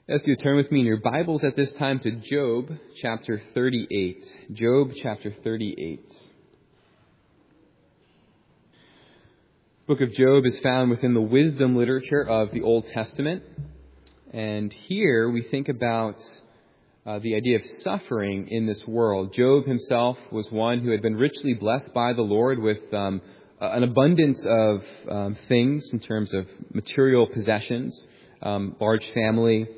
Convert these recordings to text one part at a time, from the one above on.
As you turn with me in your Bibles at this time to Job chapter 38. Job chapter 38. The book of Job is found within the wisdom literature of the Old Testament. And here we think about the idea of suffering in this world. Job himself was one who had been richly blessed by the Lord with an abundance of things in terms of material possessions, large family.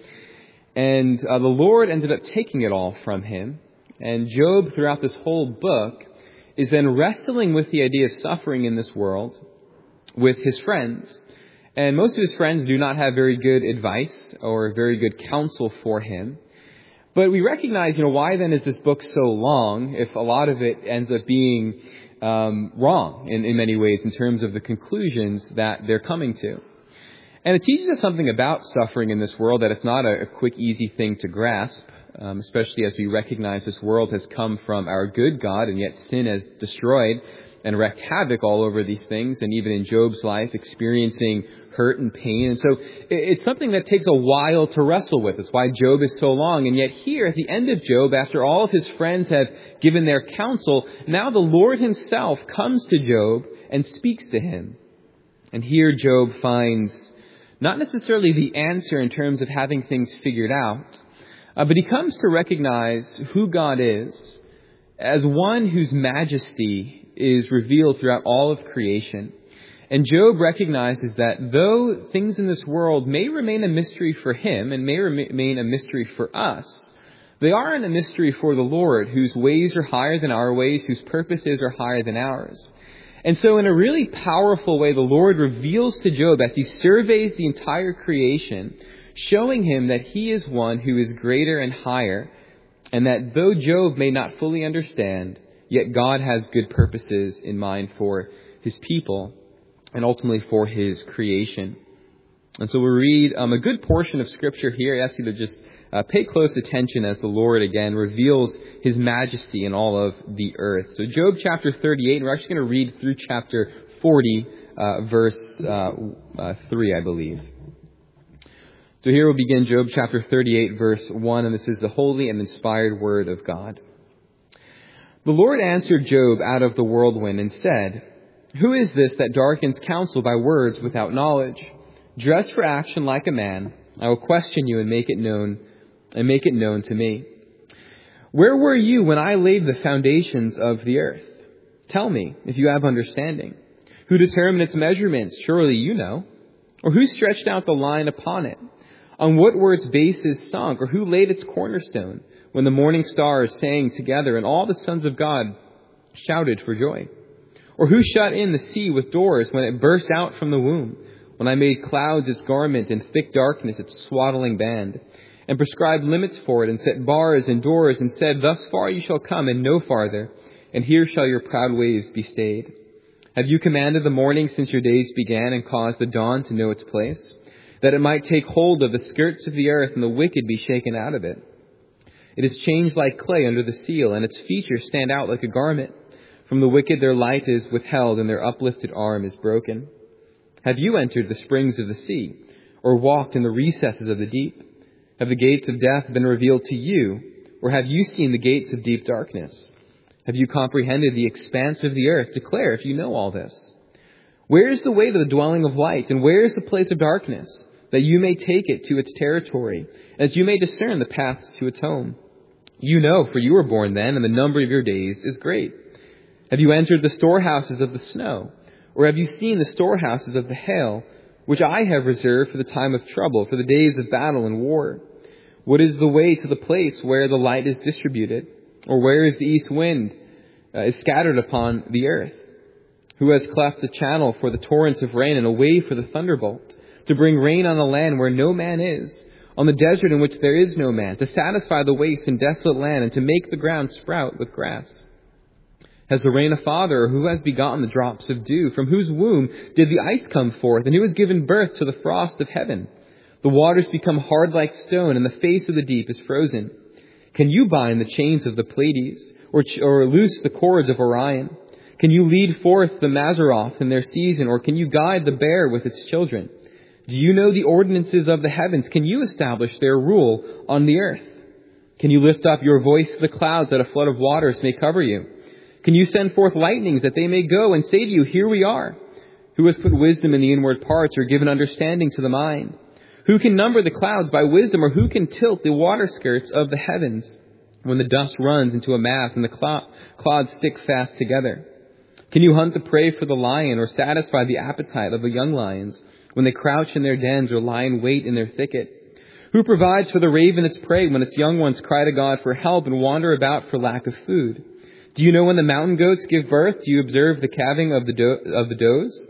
And the Lord ended up taking it all from him. And Job, throughout this whole book, is then wrestling with the idea of suffering in this world with his friends. And most of his friends do not have very good advice or very good counsel for him. But we recognize, why then is this book so long if a lot of it ends up being wrong in many ways in terms of the conclusions that they're coming to. And it teaches us something about suffering in this world, that it's not a quick, easy thing to grasp, especially as we recognize this world has come from our good God, and yet sin has destroyed and wreaked havoc all over these things, and even in Job's life, experiencing hurt and pain. And so it's something that takes a while to wrestle with. It's why Job is so long. And yet here, at the end of Job, after all of his friends have given their counsel, now the Lord himself comes to Job and speaks to him. And here Job finds not necessarily the answer in terms of having things figured out, but he comes to recognize who God is as one whose majesty is revealed throughout all of creation. And Job recognizes that though things in this world may remain a mystery for him and may remain a mystery for us, they aren't a mystery for the Lord, whose ways are higher than our ways, whose purposes are higher than ours. And so in a really powerful way, the Lord reveals to Job as he surveys the entire creation, showing him that he is one who is greater and higher, and that though Job may not fully understand, yet God has good purposes in mind for his people and ultimately for his creation. And so we read a good portion of Scripture here. I ask you to just pay close attention as the Lord again reveals his majesty in all of the earth. So Job chapter 38, and we're actually going to read through chapter 40, verse 3, I believe. So here we'll begin Job chapter 38, verse 1, and this is the holy and inspired word of God. The Lord answered Job out of the whirlwind and said, "Who is this that darkens counsel by words without knowledge? Dress for action like a man. I will question you and make it known to me. Where were you when I laid the foundations of the earth? Tell me, if you have understanding. Who determined its measurements? Surely you know. Or who stretched out the line upon it? On what were its bases sunk? Or who laid its cornerstone when the morning stars sang together and all the sons of God shouted for joy? Or who shut in the sea with doors when it burst out from the womb? When I made clouds its garment and thick darkness its swaddling band, and prescribed limits for it, and set bars and doors, and said, Thus far you shall come, and no farther, and here shall your proud ways be stayed. Have you commanded the morning since your days began, and caused the dawn to know its place, that it might take hold of the skirts of the earth, and the wicked be shaken out of it? It is changed like clay under the seal, and its features stand out like a garment. From the wicked their light is withheld, and their uplifted arm is broken. Have you entered the springs of the sea, or walked in the recesses of the deep? Have the gates of death been revealed to you, or have you seen the gates of deep darkness? Have you comprehended the expanse of the earth? Declare if you know all this. Where is the way to the dwelling of light, and where is the place of darkness, that you may take it to its territory, and that you may discern the paths to its home? You know, for you were born then, and the number of your days is great. Have you entered the storehouses of the snow? Or have you seen the storehouses of the hail, which I have reserved for the time of trouble, for the days of battle and war? What is the way to the place where the light is distributed? Or where is the east wind is scattered upon the earth? Who has cleft a channel for the torrents of rain and a way for the thunderbolt, to bring rain on the land where no man is, on the desert in which there is no man, to satisfy the waste and desolate land, and to make the ground sprout with grass? Has the rain a father, or who has begotten the drops of dew? From whose womb did the ice come forth, and who has given birth to the frost of heaven? The waters become hard like stone, and the face of the deep is frozen. Can you bind the chains of the Pleiades, or loose the cords of Orion? Can you lead forth the Mazzaroth in their season, or can you guide the bear with its children? Do you know the ordinances of the heavens? Can you establish their rule on the earth? Can you lift up your voice to the clouds that a flood of waters may cover you? Can you send forth lightnings that they may go and say to you, here we are? Who has put wisdom in the inward parts or given understanding to the mind? Who can number the clouds by wisdom, or who can tilt the water skirts of the heavens when the dust runs into a mass and the clouds stick fast together? Can you hunt the prey for the lion or satisfy the appetite of the young lions when they crouch in their dens or lie in wait in their thicket? Who provides for the raven its prey when its young ones cry to God for help and wander about for lack of food? Do you know when the mountain goats give birth? Do you observe the calving of the does?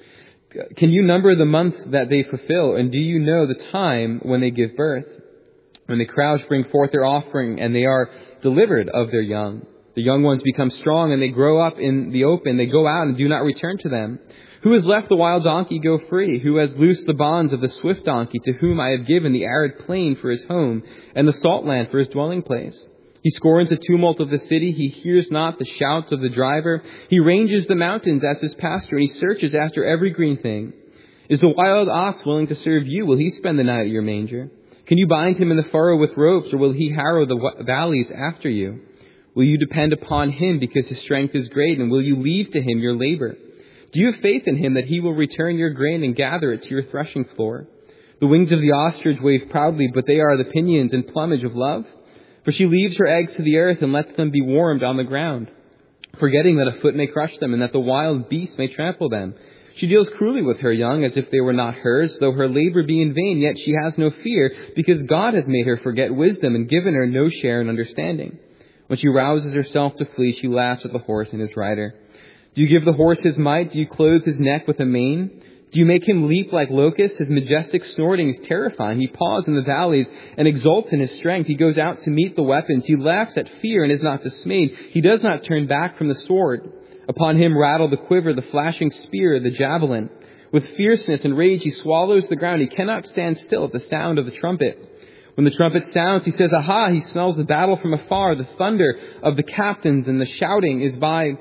Can you number the months that they fulfill? And do you know the time when they give birth? When the crows bring forth their offering and they are delivered of their young. The young ones become strong and they grow up in the open. They go out and do not return to them. Who has let the wild donkey go free? Who has loosed the bonds of the swift donkey, to whom I have given the arid plain for his home and the salt land for his dwelling place? He scorns the tumult of the city. He hears not the shouts of the driver. He ranges the mountains as his pasture, and he searches after every green thing. Is the wild ox willing to serve you? Will he spend the night at your manger? Can you bind him in the furrow with ropes, or will he harrow the valleys after you? Will you depend upon him because his strength is great, and will you leave to him your labor? Do you have faith in him that he will return your grain and gather it to your threshing floor? The wings of the ostrich wave proudly, but they are the pinions and plumage of love. For she leaves her eggs to the earth and lets them be warmed on the ground, forgetting that a foot may crush them and that the wild beast may trample them. She deals cruelly with her young as if they were not hers, though her labor be in vain, yet she has no fear, because God has made her forget wisdom and given her no share in understanding. When she rouses herself to flee, she laughs at the horse and his rider. Do you give the horse his might? Do you clothe his neck with a mane? Do you make him leap like locusts? His majestic snorting is terrifying. He paws in the valleys and exults in his strength. He goes out to meet the weapons. He laughs at fear and is not dismayed. He does not turn back from the sword. Upon him rattle the quiver, the flashing spear, the javelin. With fierceness and rage he swallows the ground. He cannot stand still at the sound of the trumpet. When the trumpet sounds, he says, aha! He smells the battle from afar, the thunder of the captains, and the shouting is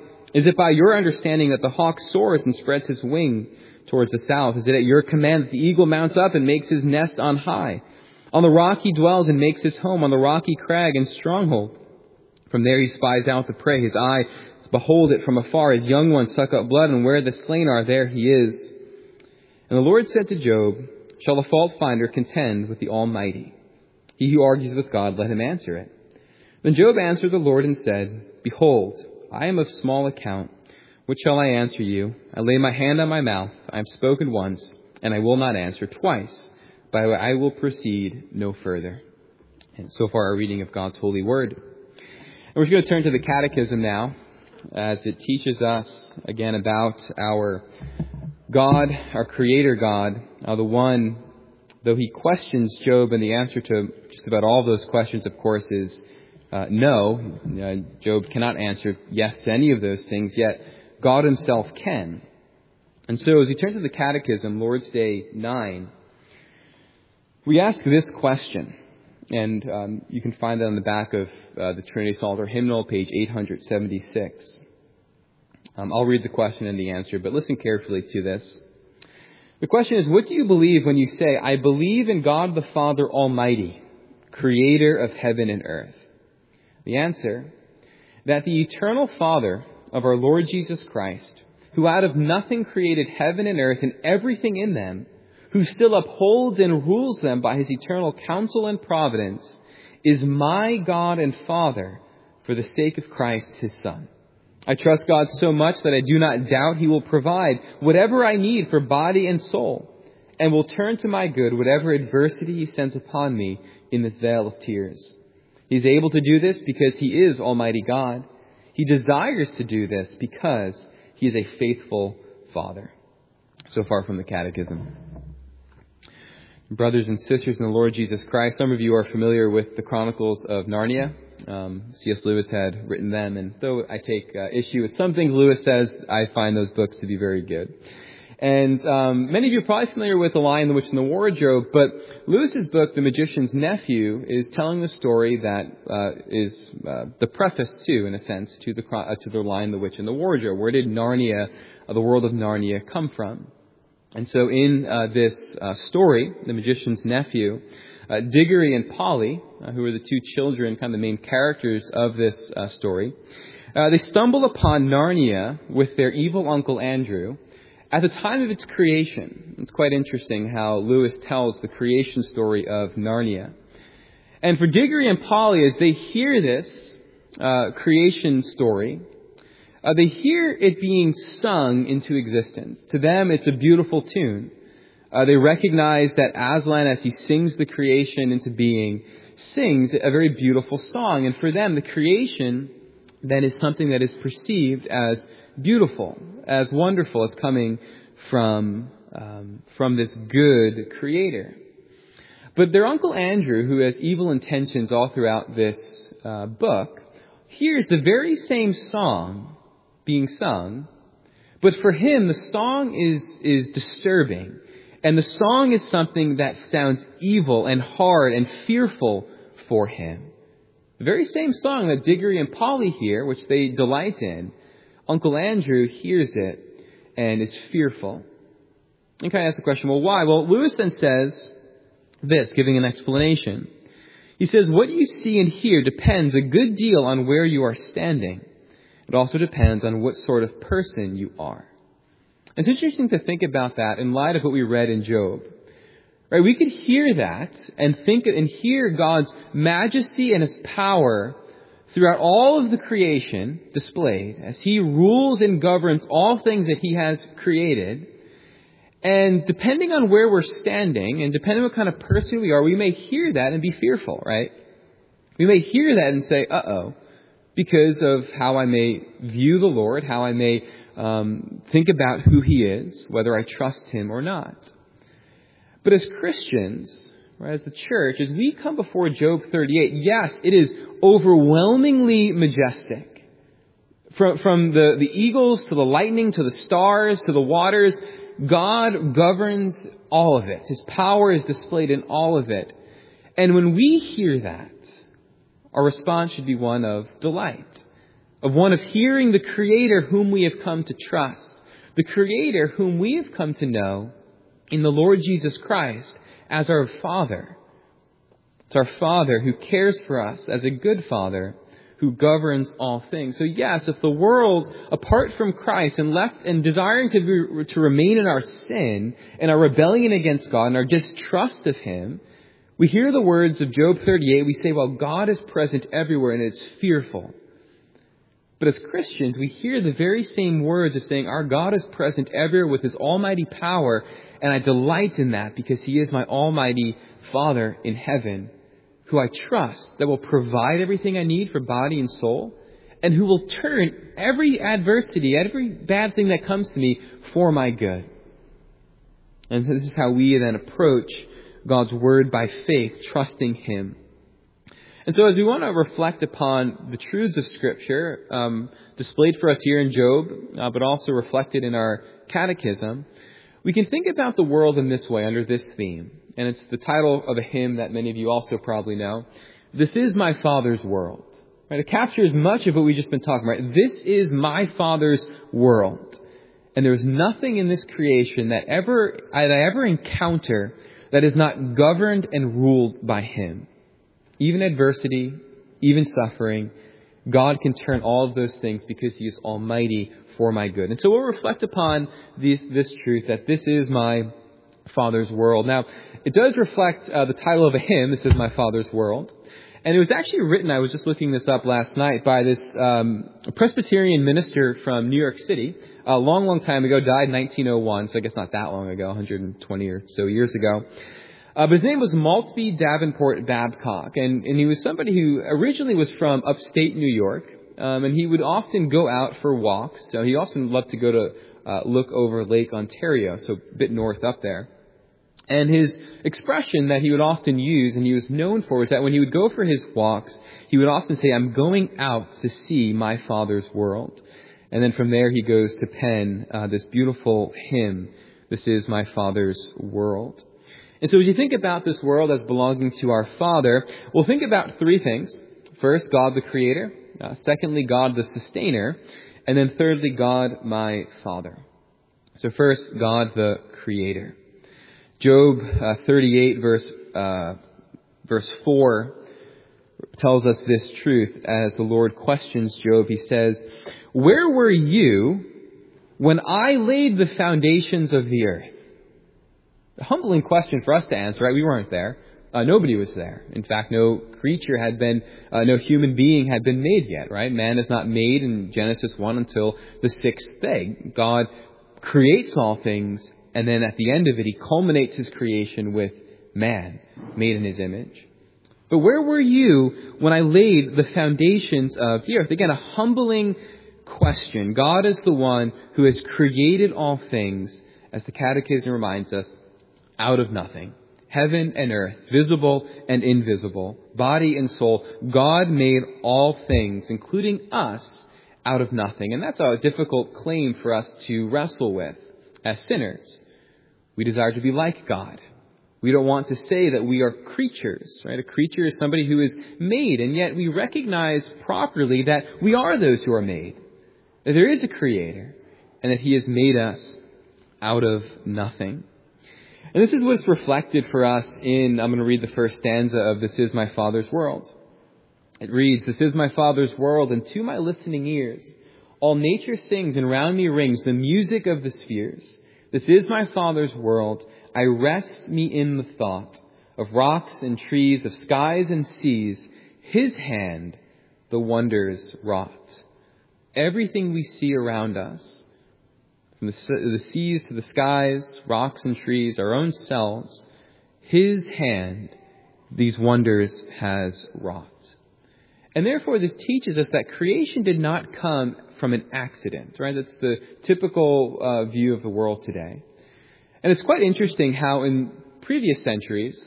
it by your understanding that the hawk soars and spreads his wing towards the south? Is it at your command that the eagle mounts up and makes his nest on high? On the rock he dwells and makes his home, on the rocky crag and stronghold. From there he spies out the prey. His eyes behold it from afar. His young ones suck up blood, and where the slain are, there he is. And the Lord said to Job, shall a fault finder contend with the Almighty? He who argues with God, let him answer it. Then Job answered the Lord and said, behold, I am of small account. What shall I answer you? I lay my hand on my mouth. I have spoken once, and I will not answer twice, but I will proceed no further. And so far our reading of God's holy word. And we're going to turn to the Catechism now, as it teaches us again about our God, our Creator God, the one, though he questions Job, and the answer to just about all those questions, of course, is no. Job cannot answer yes to any of those things, yet God himself can. And so as we turn to the Catechism, Lord's Day 9, we ask this question, and you can find that on the back of the Trinity Psalter hymnal, page 876. I'll read the question and the answer, but listen carefully to this. The question is, what do you believe when you say, I believe in God the Father Almighty, creator of heaven and earth? The answer, that the eternal Father of our Lord Jesus Christ, who out of nothing created heaven and earth and everything in them, who still upholds and rules them by his eternal counsel and providence, is my God and Father for the sake of Christ his Son. I trust God so much that I do not doubt he will provide whatever I need for body and soul, and will turn to my good whatever adversity he sends upon me in this vale of tears. He is able to do this because he is Almighty God. He desires to do this because he is a faithful Father. So far from the Catechism. Brothers and sisters in the Lord Jesus Christ, some of you are familiar with the Chronicles of Narnia. C.S. Lewis had written them, and though I take issue with some things Lewis says, I find those books to be very good. And many of you are probably familiar with The Lion, the Witch, and the Wardrobe, but Lewis's book, The Magician's Nephew, is telling the story that is the preface to, in a sense, to The Lion, the Witch, and the Wardrobe. Where did Narnia, the world of Narnia, come from? And so in this story, the magician's nephew, Diggory and Polly, who are the two children, kind of the main characters of this story, they stumble upon Narnia with their evil Uncle Andrew at the time of its creation. It's quite interesting how Lewis tells the creation story of Narnia. And for Diggory and Polly, as they hear this creation story, they hear it being sung into existence. To them, it's a beautiful tune. They recognize that Aslan, as he sings the creation into being, sings a very beautiful song. And for them, the creation then is something that is perceived as beautiful, as wonderful, as coming from this good Creator. But their Uncle Andrew, who has evil intentions all throughout this book, hears the very same song being sung, but for him the song is disturbing. And the song is something that sounds evil and hard and fearful for him. The very same song that Diggory and Polly hear, which they delight in, Uncle Andrew hears it and is fearful. And kind of ask the question, well, why? Well, Lewis then says this, giving an explanation. He says, what you see and hear depends a good deal on where you are standing. It also depends on what sort of person you are. It's interesting to think about that in light of what we read in Job. Right? We could hear that and think and hear God's majesty and His power throughout all of the creation displayed as He rules and governs all things that He has created. And depending on where we're standing and depending on what kind of person we are, we may hear that and be fearful, right? We may hear that and say, uh-oh, because of how I may view the Lord, how I may think about who He is, whether I trust Him or not. But as Christians, right, as the church, as we come before Job 38, yes, it is overwhelmingly majestic. From the eagles to the lightning to the stars to the waters, God governs all of it. His power is displayed in all of it. And when we hear that, our response should be one of delight, of one of hearing the Creator whom we have come to trust, the Creator whom we have come to know in the Lord Jesus Christ as our Father. It's our Father who cares for us as a good Father who governs all things. So yes, if the world, apart from Christ and left and desiring to remain in our sin and our rebellion against God and our distrust of Him, we hear the words of Job 38, we say, well, God is present everywhere and it's fearful. But as Christians, we hear the very same words of saying, our God is present everywhere with His almighty power, and I delight in that because He is my almighty Father in heaven, who I trust that will provide everything I need for body and soul, and who will turn every adversity, every bad thing that comes to me for my good. And this is how we then approach God's Word by faith, trusting Him. And so as we want to reflect upon the truths of Scripture, displayed for us here in Job, but also reflected in our catechism, we can think about the world in this way, under this theme. And it's the title of a hymn that many of you also probably know. This is my Father's world. Right? It captures much of what we've just been talking about. This is my Father's world. And there's nothing in this creation that I ever encounter that is not governed and ruled by Him. Even adversity, even suffering, God can turn all of those things because He is almighty for my good. And so we'll reflect upon this truth that this is my Father's world. Now, it does reflect the title of a hymn, This is my Father's world. And it was actually written, I was just looking this up last night, by this Presbyterian minister from New York City. A long, long time ago, died in 1901, so I guess not that long ago, 120 or so years ago. But his name was Maltby Davenport Babcock, and he was somebody who originally was from upstate New York, and he would often go out for walks. So he often loved to go to look over Lake Ontario, so a bit north up there. And his expression that he would often use, and he was known for, was that when he would go for his walks, he would often say, I'm going out to see my Father's world. And then from there he goes to pen this beautiful hymn, This is my Father's world. And so as you think about this world as belonging to our Father, we'll think about three things. First, God the Creator. Secondly, God the Sustainer. And then thirdly, God my Father. So first, God the Creator. Job 38 verse 4 tells us this truth as the Lord questions Job. He says, "Where were you when I laid the foundations of the earth?" A humbling question for us to answer, right? We weren't there. Nobody was there. In fact, no creature had been, no human being had been made yet, right? Man is not made in Genesis 1 until the sixth day. God creates all things, and then at the end of it, He culminates His creation with man, made in His image. But where were you when I laid the foundations of the earth? Again, a humbling question. God is the one who has created all things, as the Catechism reminds us, out of nothing. Heaven and earth, visible and invisible, body and soul. God made all things, including us, out of nothing. And that's a difficult claim for us to wrestle with as sinners. We desire to be like God. We don't want to say that we are creatures, right? A creature is somebody who is made, and yet we recognize properly that we are those who are made. That there is a Creator, and that He has made us out of nothing. And this is what's reflected for us I'm going to read the first stanza of This Is My Father's World. It reads, "This is my Father's world, and to my listening ears, all nature sings and round me rings the music of the spheres. This is my Father's world, I rest me in the thought of rocks and trees, of skies and seas, His hand the wonders wrought." Everything we see around us, from the seas to the skies, rocks and trees, our own selves, His hand these wonders has wrought. And therefore this teaches us that creation did not come from an accident, right? That's the typical view of the world today. And it's quite interesting how in previous centuries,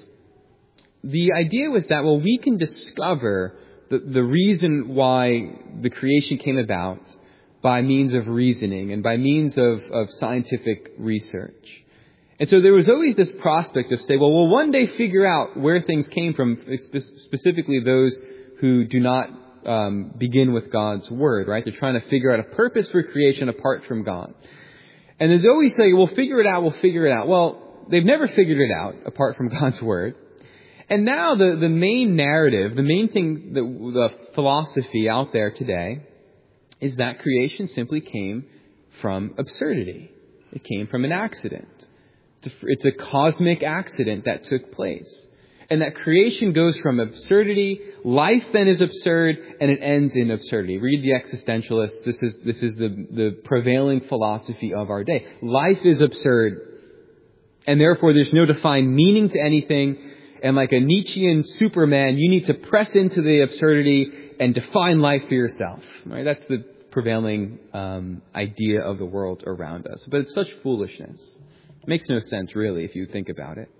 the idea was that, well, we can discover the reason why the creation came about by means of reasoning and by means of scientific research. And so there was always this prospect of say, well, we'll one day figure out where things came from, specifically those who do not begin with God's Word, right? They're trying to figure out a purpose for creation apart from God. And there's always saying, we'll figure it out. Well, they've never figured it out apart from God's Word. And now the main narrative, the main thing, the philosophy out there today is that creation simply came from absurdity. It came from an accident. It's a cosmic accident that took place. And that creation goes from absurdity, life then is absurd, and it ends in absurdity. Read the existentialists. This is the prevailing philosophy of our day. Life is absurd, and therefore there's no defined meaning to anything. And like a Nietzschean Superman, you need to press into the absurdity and define life for yourself. Right? That's the prevailing idea of the world around us. But it's such foolishness. It makes no sense, really, if you think about it.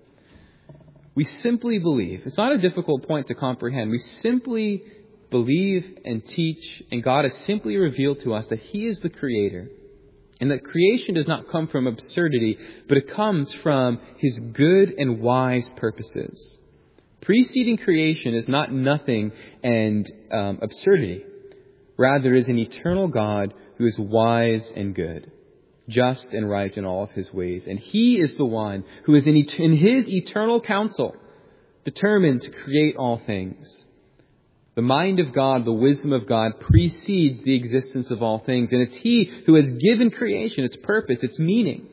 We simply believe. It's not a difficult point to comprehend. We simply believe and teach, and God has simply revealed to us that He is the Creator, and that creation does not come from absurdity, but it comes from His good and wise purposes. Preceding creation is not nothing and absurdity. Rather, it is an eternal God who is wise and good, just and right in all of His ways. And He is the one who is in His eternal counsel determined to create all things. The mind of God, the wisdom of God precedes the existence of all things. And it's He who has given creation its purpose, its meaning.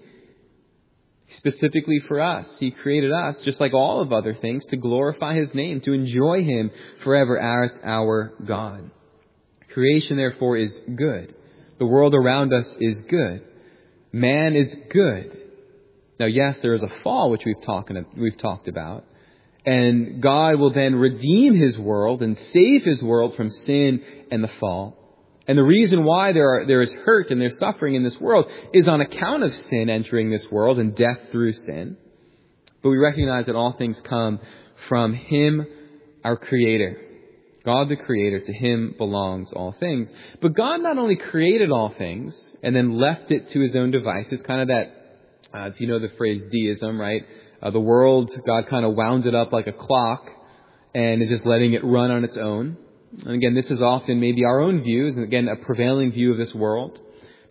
Specifically for us, He created us, just like all of other things, to glorify His name, to enjoy Him forever as our God. Creation, therefore, is good. The world around us is good. Man is good. Now, yes, there is a fall, which we've talked about. And God will then redeem His world and save His world from sin and the fall. And the reason why there is hurt and there's suffering in this world is on account of sin entering this world and death through sin. But we recognize that all things come from Him, our Creator. God the Creator, to Him belongs all things. But God not only created all things and then left it to His own devices, kind of that, if you know the phrase deism, right? The world, God kind of wound it up like a clock and is just letting it run on its own. And again, this is often maybe our own view, and again, a prevailing view of this world.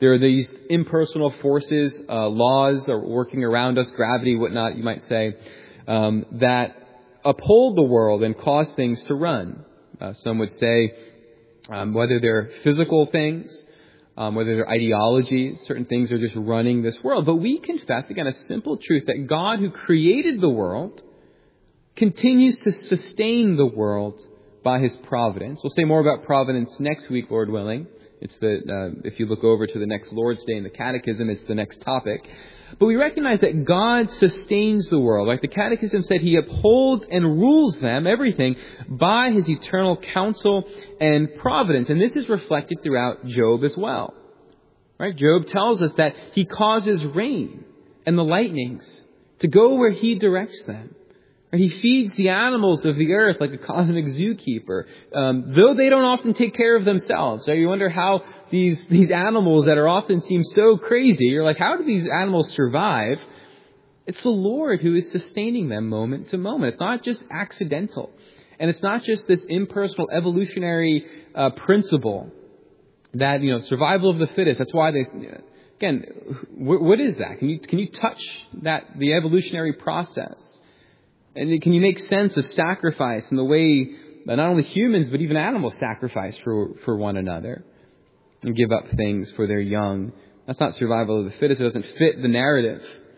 There are these impersonal forces, laws are working around us, gravity, whatnot, you might say, that uphold the world and cause things to run. Some would say whether they're physical things, whether they're ideologies, certain things are just running this world. But we confess, again, a simple truth that God who created the world continues to sustain the world by His providence. We'll say more about providence next week, Lord willing. It's if you look over to the next Lord's Day in the Catechism, it's the next topic. But we recognize that God sustains the world. Like the Catechism said, He upholds and rules them, everything, by His eternal counsel and providence. And this is reflected throughout Job as well. Right? Job tells us that He causes rain and the lightnings to go where He directs them. He feeds the animals of the earth like a cosmic zookeeper, though they don't often take care of themselves. So you wonder how these animals that are often seem so crazy, you're like, how do these animals survive? It's the Lord who is sustaining them moment to moment. It's not just accidental. And it's not just this impersonal evolutionary principle that, survival of the fittest. That's why they... Again, what is that? Can you touch the evolutionary process? And can you make sense of sacrifice and the way that not only humans but even animals sacrifice for one another and give up things for their young? That's not survival of the fittest. It doesn't fit the narrative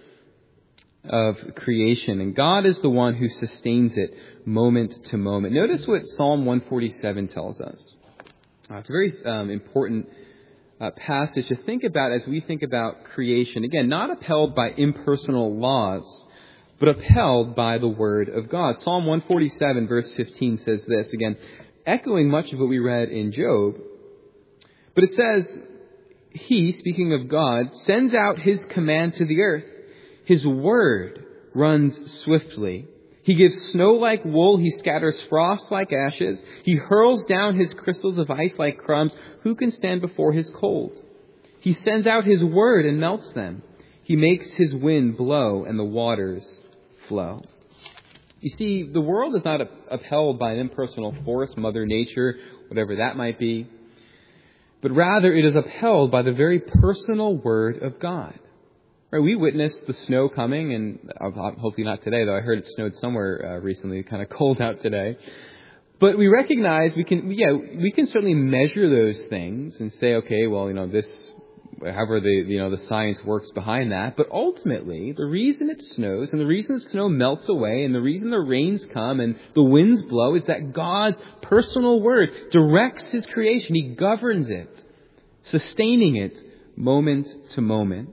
of creation. And God is the one who sustains it moment to moment. Notice what Psalm 147 tells us. It's a very important passage to think about as we think about creation. Again, not upheld by impersonal laws, but upheld by the Word of God. Psalm 147 verse 15 says this, again, echoing much of what we read in Job. But it says, He, speaking of God, sends out His command to the earth. His word runs swiftly. He gives snow like wool. He scatters frost like ashes. He hurls down His crystals of ice like crumbs. Who can stand before His cold? He sends out His word and melts them. He makes His wind blow and the waters flow. You see, the world is not upheld by an impersonal force, Mother Nature, whatever that might be, but rather it is upheld by the very personal Word of God. Right? We witnessed the snow coming, and hopefully not today, though I heard it snowed somewhere recently, kind of cold out today. But we recognize we can certainly measure those things and say, okay, well, this, however the science works behind that. But ultimately, the reason it snows and the reason the snow melts away and the reason the rains come and the winds blow is that God's personal Word directs His creation. He governs it, sustaining it moment to moment.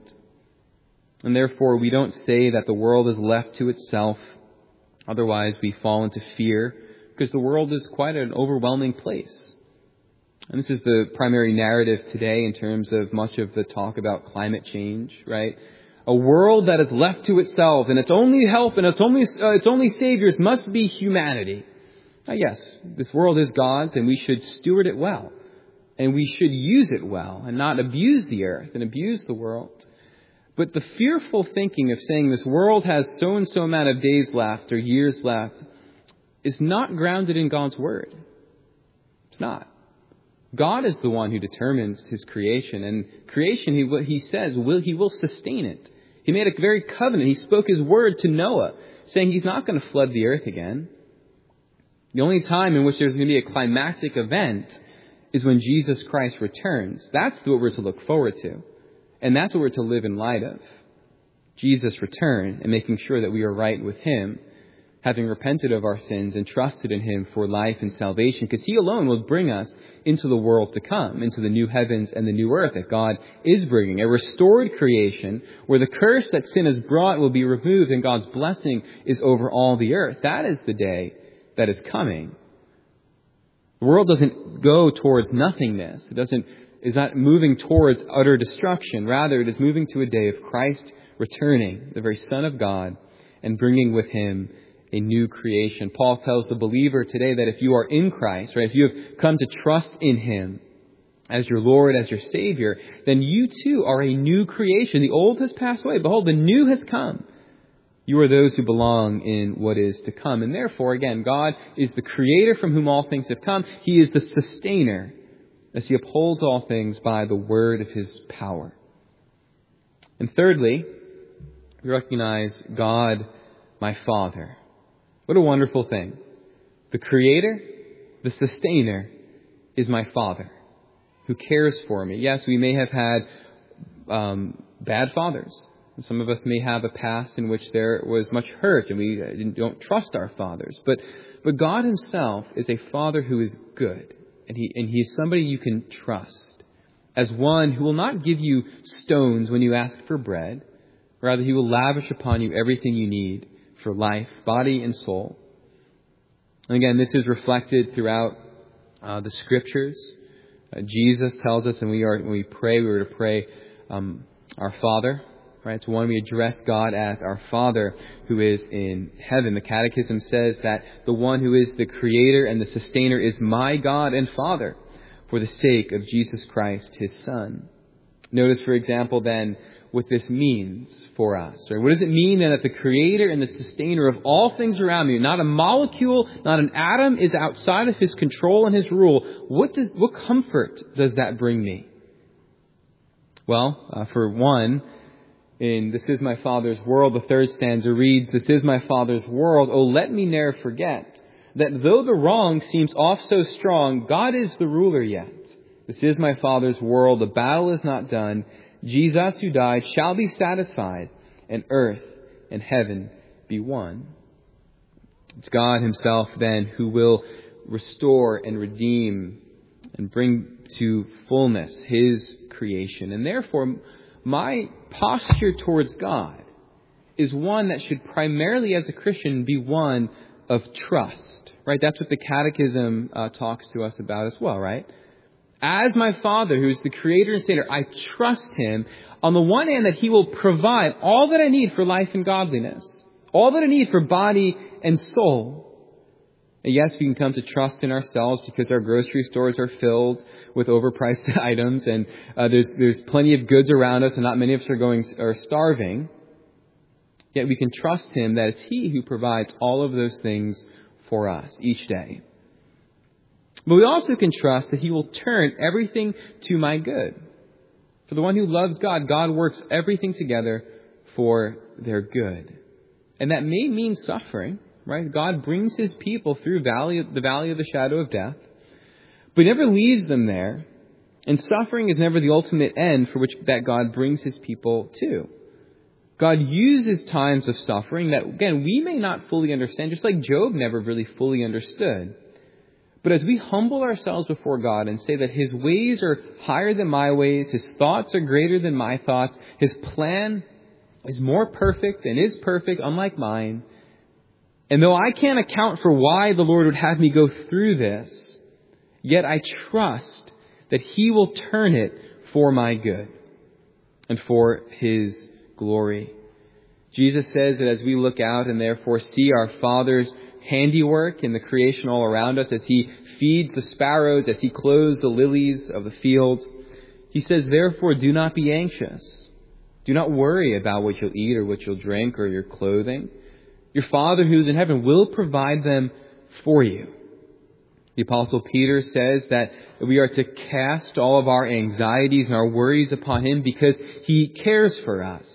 And therefore, we don't say that the world is left to itself. Otherwise, we fall into fear because the world is quite an overwhelming place. And this is the primary narrative today in terms of much of the talk about climate change, right? A world that is left to itself and its only help and its only saviors must be humanity. Now, yes, this world is God's and we should steward it well. And we should use it well and not abuse the earth and abuse the world. But the fearful thinking of saying this world has so and so amount of days left or years left is not grounded in God's Word. It's not. God is the one who determines His creation, and creation, He says, He will sustain it. He made a very covenant. He spoke His word to Noah, saying He's not going to flood the earth again. The only time in which there's going to be a climactic event is when Jesus Christ returns. That's what we're to look forward to. And that's what we're to live in light of. Jesus' return and making sure that we are right with Him, having repented of our sins and trusted in Him for life and salvation, because He alone will bring us into the world to come, into the new heavens and the new earth that God is bringing. A restored creation where the curse that sin has brought will be removed and God's blessing is over all the earth. That is the day that is coming. The world doesn't go towards nothingness. It is not moving towards utter destruction. Rather, it is moving to a day of Christ returning, the very Son of God, and bringing with Him a new creation. Paul tells the believer today that if you are in Christ, right, if you have come to trust in Him as your Lord, as your Savior, then you too are a new creation. The old has passed away. Behold, the new has come. You are those who belong in what is to come. And therefore, again, God is the Creator from whom all things have come. He is the sustainer as he upholds all things by the word of his power. And thirdly, we recognize God, my Father. What a wonderful thing. The Creator, the Sustainer, is my Father who cares for me. Yes, we may have had bad fathers. Some of us may have a past in which there was much hurt and we don't trust our fathers. But God himself is a Father who is good. And he is somebody you can trust as one who will not give you stones when you ask for bread. Rather, he will lavish upon you everything you need for life, body and soul. And again, this is reflected throughout the Scriptures. Jesus tells us, and when we pray, we were to pray our Father. Right? So when we address God as our Father who is in heaven, the Catechism says that the one who is the Creator and the Sustainer is my God and Father for the sake of Jesus Christ, his Son. Notice, for example, then, what this means for us. Right? What does it mean then that the Creator and the Sustainer of all things around me, not a molecule, not an atom, is outside of his control and his rule? What comfort does that bring me? Well, for one, in This Is My Father's World, the third stanza reads, "This is my Father's world, oh let me ne'er forget, that though the wrong seems oft so strong, God is the ruler yet. This is my Father's world, the battle is not done, Jesus who died shall be satisfied, and earth and heaven be one." It's God himself then who will restore and redeem and bring to fullness his creation. And therefore, my posture towards God is one that should primarily, as a Christian, be one of trust. Right? That's what the Catechism talks to us about as well, right? As my Father, who is the Creator and Sustainer, I trust him on the one hand that he will provide all that I need for life and godliness, all that I need for body and soul. And yes, we can come to trust in ourselves because our grocery stores are filled with overpriced items, and there's plenty of goods around us, and not many of us are starving. Yet we can trust him that it's he who provides all of those things for us each day. But we also can trust that he will turn everything to my good. For the one who loves God, God works everything together for their good. And that may mean suffering, right? God brings his people through the valley of the shadow of death, but he never leaves them there. And suffering is never the ultimate end for which that God brings his people to. God uses times of suffering that, again, we may not fully understand, just like Job never really fully understood. But as we humble ourselves before God and say that his ways are higher than my ways, his thoughts are greater than my thoughts, his plan is more perfect and is perfect, unlike mine. And though I can't account for why the Lord would have me go through this, yet I trust that he will turn it for my good and for his glory. Jesus says that as we look out and therefore see our Father's handiwork in the creation all around us, as he feeds the sparrows, as he clothes the lilies of the field, he says, therefore, do not be anxious. Do not worry about what you'll eat or what you'll drink or your clothing. Your Father who's in heaven will provide them for you. The Apostle Peter says that we are to cast all of our anxieties and our worries upon him because he cares for us.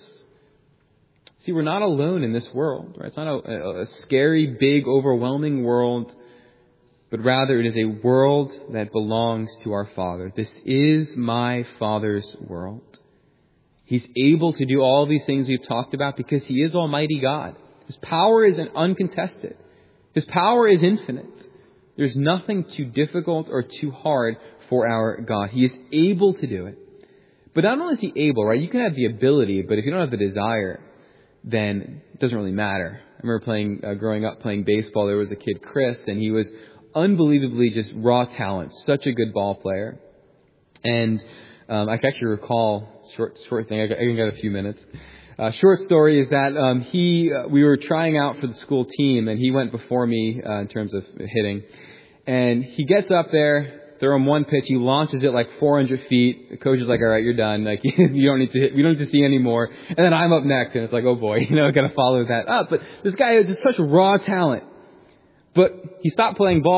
See, we're not alone in this world. Right? It's not a scary, big, overwhelming world, but rather it is a world that belongs to our Father. This is my Father's world. He's able to do all these things we've talked about because he is Almighty God. His power is uncontested. His power is infinite. There's nothing too difficult or too hard for our God. He is able to do it. But not only is he able, right? You can have the ability, but if you don't have the desire, then it doesn't really matter. I remember growing up playing baseball. There was a kid, Chris, and he was unbelievably just raw talent. Such a good ball player. And I can actually recall, short thing, I can get a few minutes. Short story is that we were trying out for the school team, and he went before me in terms of hitting. And he gets up there, throw him one pitch, he launches it like 400 feet. The coach is like, all right, you're done. Like, you don't need to hit, we don't need to see anymore. And then I'm up next, and it's like, oh boy, gotta follow that up. But this guy is just such raw talent. But he stopped playing ball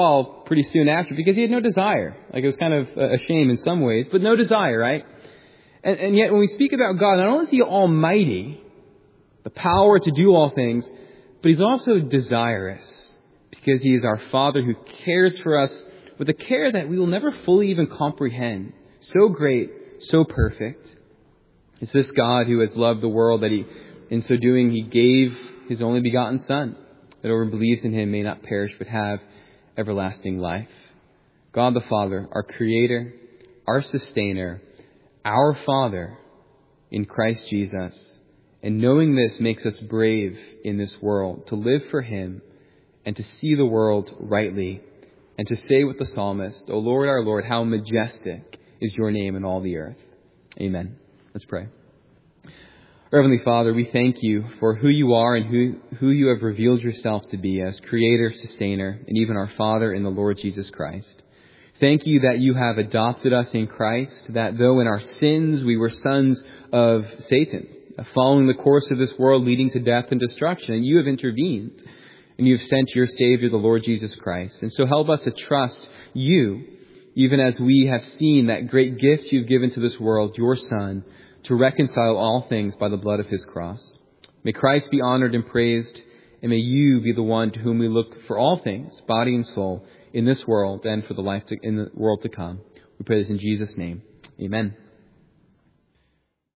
pretty soon after because he had no desire. Like, it was kind of a shame in some ways, but no desire, right? And yet when we speak about God, not only is he almighty, the power to do all things, but he's also desirous because he is our Father who cares for us with a care that we will never fully even comprehend. So great, so perfect. It's this God who has loved the world that he, in so doing, he gave his only begotten Son, that whoever believes in him may not perish but have everlasting life. God the Father, our Creator, our Sustainer, our Father in Christ Jesus. And knowing this makes us brave in this world to live for him and to see the world rightly and to say with the psalmist, O Lord, our Lord, how majestic is your name in all the earth. Amen. Let's pray. Our Heavenly Father, we thank you for who you are and who you have revealed yourself to be as Creator, Sustainer, and even our Father in the Lord Jesus Christ. Thank you that you have adopted us in Christ, that though in our sins we were sons of Satan, following the course of this world leading to death and destruction, and you have intervened, and you have sent your Savior, the Lord Jesus Christ. And so help us to trust you, even as we have seen that great gift you've given to this world, your Son, to reconcile all things by the blood of his cross. May Christ be honored and praised, and may you be the one to whom we look for all things, body and soul, in this world and for the life in the world to come. We pray this in Jesus' name. Amen.